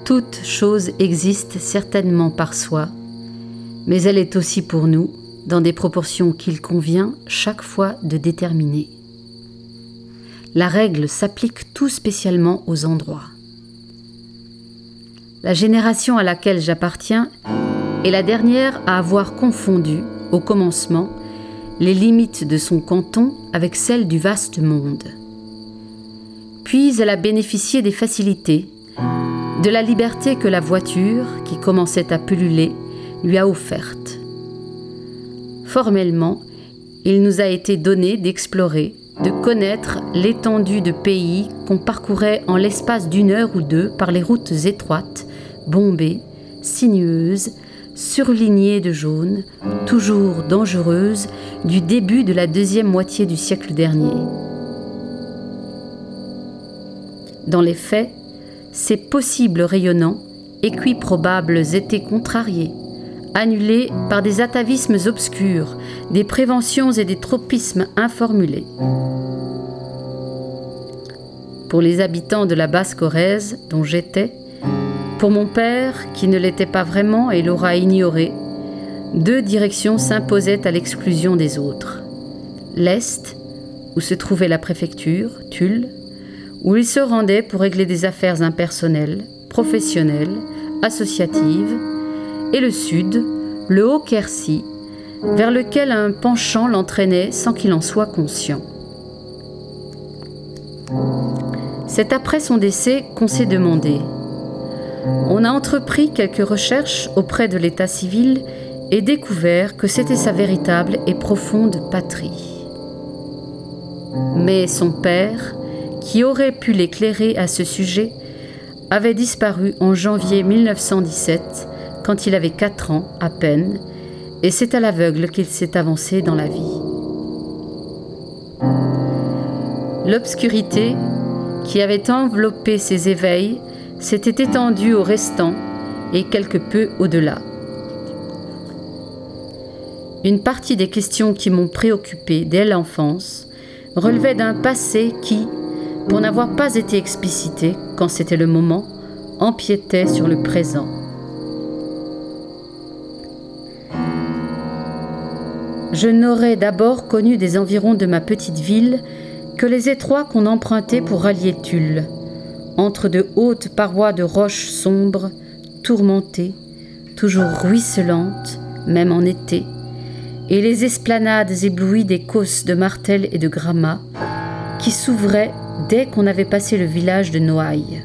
Toute chose existe certainement par soi, mais elle est aussi pour nous dans des proportions qu'il convient chaque fois de déterminer. La règle s'applique tout spécialement aux endroits. La génération à laquelle j'appartiens est la dernière à avoir confondu, au commencement, les limites de son canton avec celles du vaste monde. Puis elle a bénéficié des facilités, de la liberté que la voiture, qui commençait à pulluler, lui a offerte. Formellement, il nous a été donné d'explorer, de connaître l'étendue de pays qu'on parcourait en l'espace d'1 heure ou 2 par les routes étroites, bombées, sinueuses, surlignées de jaune, toujours dangereuses, du début de la deuxième moitié du siècle dernier. Dans les faits, ces possibles rayonnants, équiprobables étaient contrariés, annulés par des atavismes obscurs, des préventions et des tropismes informulés. Pour les habitants de la Basse-Corrèze, dont j'étais, pour mon père, qui ne l'était pas vraiment et l'aura ignoré, 2 directions s'imposaient à l'exclusion des autres. L'Est, où se trouvait la préfecture, Tulle, où il se rendait pour régler des affaires impersonnelles, professionnelles, associatives, et le Sud, le Haut-Quercy, vers lequel un penchant l'entraînait sans qu'il en soit conscient. C'est après son décès qu'on s'est demandé. On a entrepris quelques recherches auprès de l'état civil et découvert que c'était sa véritable et profonde patrie. Mais son père, qui aurait pu l'éclairer à ce sujet, avait disparu en janvier 1917, quand il avait 4 ans à peine, et c'est à l'aveugle qu'il s'est avancé dans la vie. L'obscurité qui avait enveloppé ses éveils s'était étendue au restant et quelque peu au-delà. Une partie des questions qui m'ont préoccupé dès l'enfance relevait d'un passé qui, pour n'avoir pas été explicité quand c'était le moment, empiétait sur le présent. Je n'aurais d'abord connu des environs de ma petite ville que les étroits qu'on empruntait pour rallier Tulle, entre de hautes parois de roches sombres, tourmentées, toujours ruisselantes, même en été, et les esplanades éblouies des causses de martels et de gramats, qui s'ouvraient dès qu'on avait passé le village de Noailles.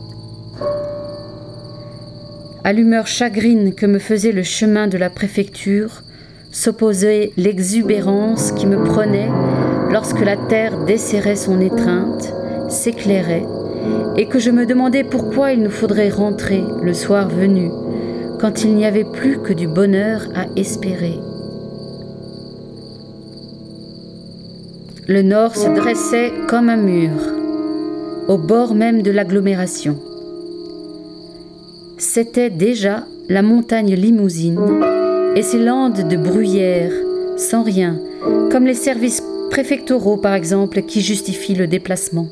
À l'humeur chagrine que me faisait le chemin de la préfecture, s'opposait l'exubérance qui me prenait lorsque la terre desserrait son étreinte, s'éclairait, et que je me demandais pourquoi il nous faudrait rentrer le soir venu, quand il n'y avait plus que du bonheur à espérer. Le nord se dressait comme un mur, au bord même de l'agglomération. C'était déjà la montagne Limousine et ses landes de bruyères, sans rien, comme les services préfectoraux par exemple qui justifient le déplacement.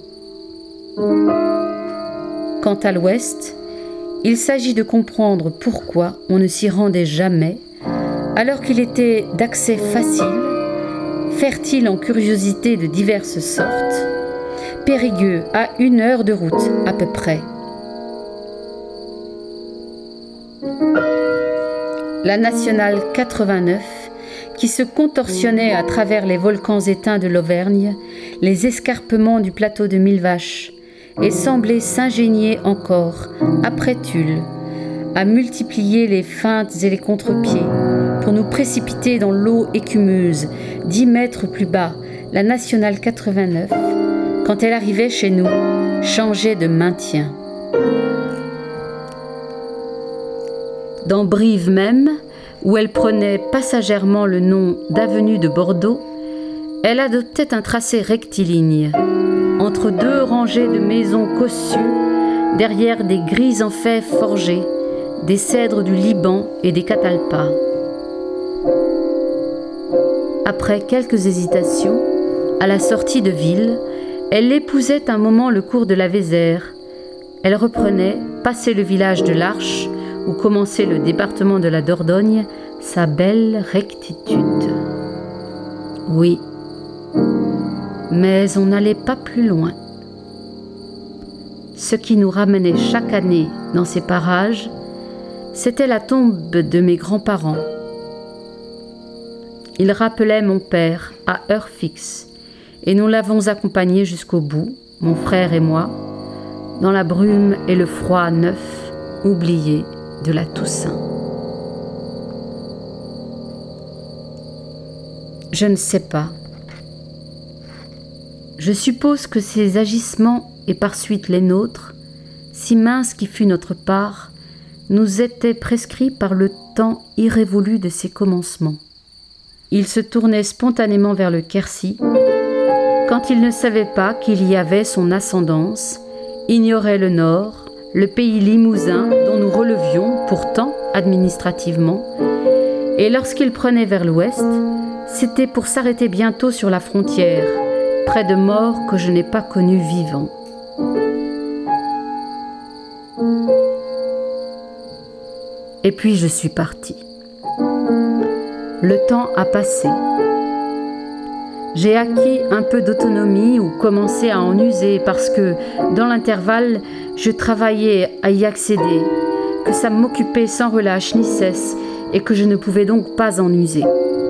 Quant à l'ouest, il s'agit de comprendre pourquoi on ne s'y rendait jamais, alors qu'il était d'accès facile, fertile en curiosités de diverses sortes, périgueux à 1 heure de route à peu près. La nationale 89, qui se contorsionnait à travers les volcans éteints de l'Auvergne, les escarpements du plateau de Millevaches, et semblait s'ingénier encore, après Tulle, à multiplier les feintes et les contre-pieds, pour nous précipiter dans l'eau écumeuse, 10 mètres plus bas, la nationale 89, quand elle arrivait chez nous, changeait de maintien. Dans Brive même, où elle prenait passagèrement le nom d'avenue de Bordeaux, elle adoptait un tracé rectiligne, entre 2 rangées de maisons cossues, derrière des grilles en fer forgées, des cèdres du Liban et des catalpas. Après quelques hésitations, à la sortie de ville, elle épousait un moment le cours de la Vézère, Elle reprenait, passé le village de l'Arche, où commençait le département de la Dordogne, sa belle rectitude. Oui, mais on n'allait pas plus loin. Ce qui nous ramenait chaque année dans ces parages, c'était la tombe de mes grands-parents. Ils rappelaient mon père à heure fixe, et nous l'avons accompagné jusqu'au bout, mon frère et moi, dans la brume et le froid neuf, oublié de la Toussaint. Je ne sais pas. Je suppose que ces agissements, et par suite les nôtres, si mince qui fut notre part, nous étaient prescrits par le temps irrévolu de ses commencements. Il se tournait spontanément vers le Quercy, quand il ne savait pas qu'il y avait son ascendance, ignorait le Nord, le pays limousin dont nous relevions pourtant administrativement, et lorsqu'il prenait vers l'ouest, c'était pour s'arrêter bientôt sur la frontière, près de morts que je n'ai pas connus vivants. Et puis je suis partie. Le temps a passé. J'ai acquis un peu d'autonomie ou commencé à en user parce que, dans l'intervalle, je travaillais à y accéder, que ça m'occupait sans relâche ni cesse et que je ne pouvais donc pas en user.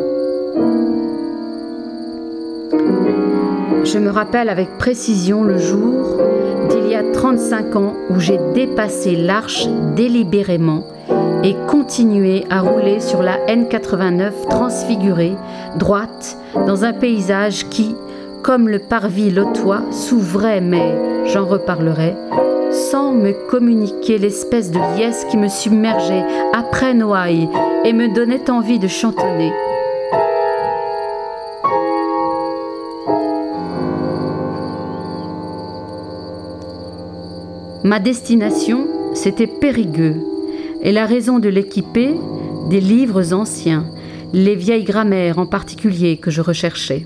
Je me rappelle avec précision le jour d'il y a 35 ans où j'ai dépassé l'Arche délibérément et continué à rouler sur la N89 transfigurée, droite, dans un paysage qui, comme le parvis lotois, s'ouvrait, mais j'en reparlerai, sans me communiquer l'espèce de liesse qui me submergeait après Noailles et me donnait envie de chantonner. Ma destination, c'était Périgueux, et la raison de l'équiper, des livres anciens, les vieilles grammaires en particulier que je recherchais.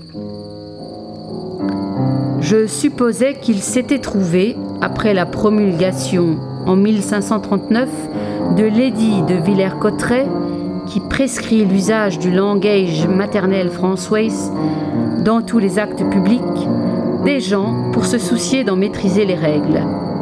Je supposais qu'il s'était trouvé, après la promulgation en 1539 de l'édit de Villers-Cotterêts, qui prescrit l'usage du langage maternel français dans tous les actes publics, des gens pour se soucier d'en maîtriser les règles.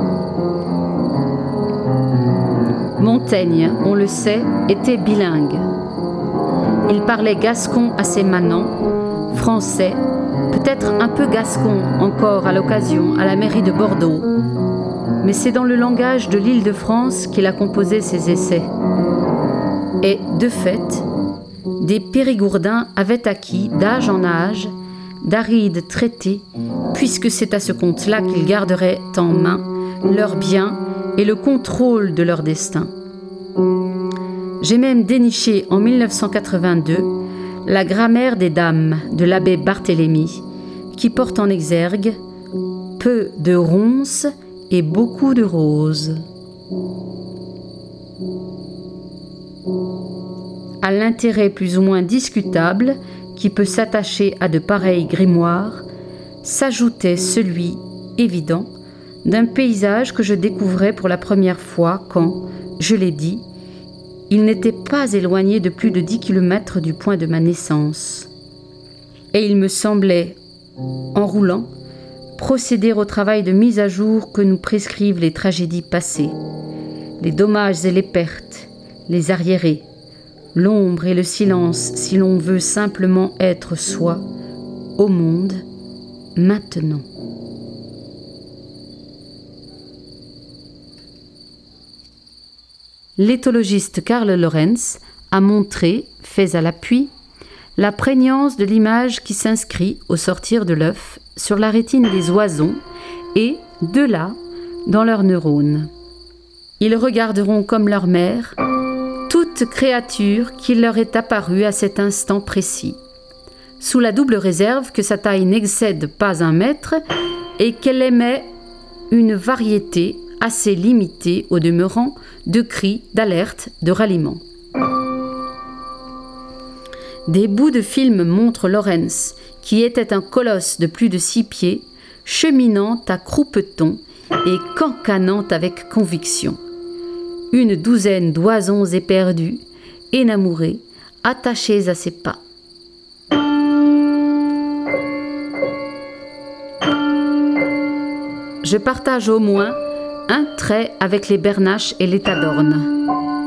Montaigne, on le sait, était bilingue. Il parlait gascon assez manant, français, peut-être un peu gascon encore à l'occasion à la mairie de Bordeaux. Mais c'est dans le langage de l'Île-de-France qu'il a composé ses essais. Et, de fait, des Périgourdins avaient acquis, d'âge en âge, d'arides traités, puisque c'est à ce compte-là qu'ils garderaient en main leurs biens et le contrôle de leur destin. J'ai même déniché en 1982 la grammaire des dames de l'abbé Barthélemy, qui porte en exergue peu de ronces et beaucoup de roses. À l'intérêt plus ou moins discutable qui peut s'attacher à de pareils grimoires, s'ajoutait celui, évident, d'un paysage que je découvrais pour la première fois quand, je l'ai dit, il n'était pas éloigné de plus de 10 kilomètres du point de ma naissance. Et il me semblait, en roulant, procéder au travail de mise à jour que nous prescrivent les tragédies passées, les dommages et les pertes, les arriérés, l'ombre et le silence si l'on veut simplement être soi, au monde, maintenant. L'éthologiste Karl Lorenz a montré, fait à l'appui, la prégnance de l'image qui s'inscrit au sortir de l'œuf sur la rétine des oisons et, de là, dans leurs neurones. Ils regarderont comme leur mère toute créature qui leur est apparue à cet instant précis, sous la double réserve que sa taille n'excède pas 1 mètre et qu'elle émet une variété assez limitée au demeurant de cris, d'alertes, de ralliements. Des bouts de film montrent Lorenz, qui était un colosse de plus de 6 pieds, cheminant à croupeton et cancanant avec conviction. Une douzaine d'oisons éperdus, énamourés, attachés à ses pas. Je partage au moins un trait avec les bernaches et les tadornes.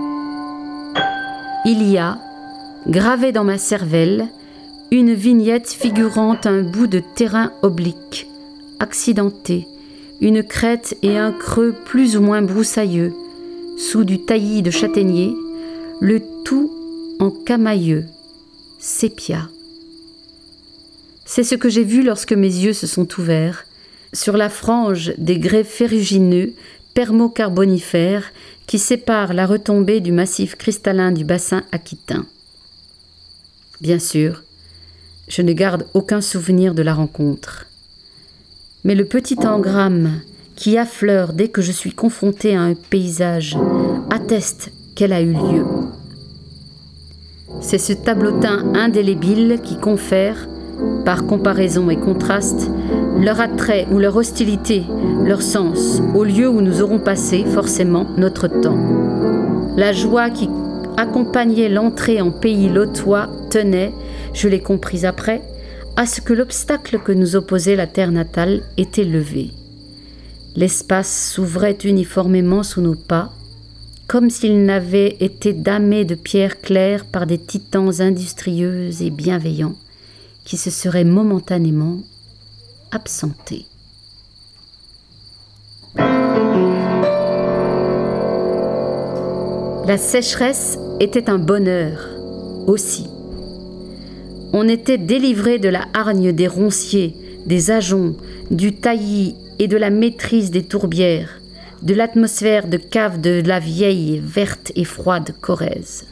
Il y a, gravé dans ma cervelle, une vignette figurant un bout de terrain oblique, accidenté, une crête et un creux plus ou moins broussailleux, sous du taillis de châtaignier, le tout en camailleux, sépia. C'est ce que j'ai vu lorsque mes yeux se sont ouverts, sur la frange des grès ferrugineux, permocarbonifères, qui séparent la retombée du massif cristallin du bassin aquitain. Bien sûr, je ne garde aucun souvenir de la rencontre. Mais le petit engramme qui affleure dès que je suis confrontée à un paysage atteste qu'elle a eu lieu. C'est ce tableautin indélébile qui confère, par comparaison et contraste, leur attrait ou leur hostilité, leur sens, au lieu où nous aurons passé forcément notre temps. La joie qui accompagnait l'entrée en pays lotois tenait, je l'ai compris après, à ce que l'obstacle que nous opposait la terre natale était levé. L'espace s'ouvrait uniformément sous nos pas, comme s'il n'avait été damé de pierres claires par des titans industrieux et bienveillants qui se seraient momentanément absentés. La sécheresse était un bonheur aussi. On était délivré de la hargne des ronciers, des ajoncs, du taillis et de la maîtrise des tourbières, de l'atmosphère de cave de la vieille, verte et froide Corrèze.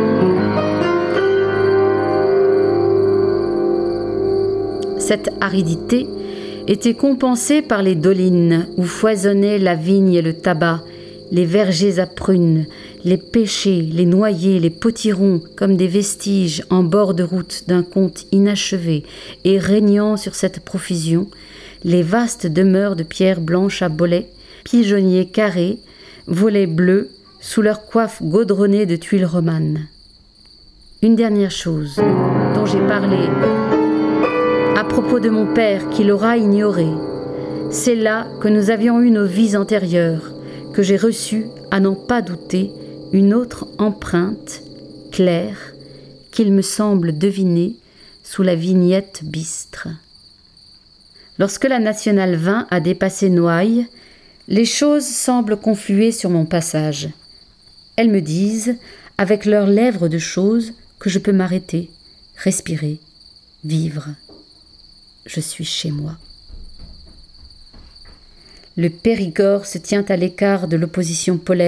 Cette aridité était compensée par les dolines où foisonnaient la vigne et le tabac, les vergers à prunes, les pêchers, les noyers, les potirons, comme des vestiges en bord de route d'un conte inachevé, et régnant sur cette profusion, les vastes demeures de pierres blanches à bolets, pigeonniers carrés, volets bleus, sous leurs coiffes gaudronnées de tuiles romanes. Une dernière chose dont j'ai parlé à propos de mon père qui l'aura ignoré, c'est là que nous avions eu nos vies antérieures, que j'ai reçu, à n'en pas douter, une autre empreinte, claire, qu'il me semble deviner sous la vignette bistre. Lorsque la Nationale 20 a dépassé Noailles, les choses semblent confluer sur mon passage. Elles me disent, avec leurs lèvres de choses, que je peux m'arrêter, respirer, vivre. Je suis chez moi. Le Périgord se tient à l'écart de l'opposition polaire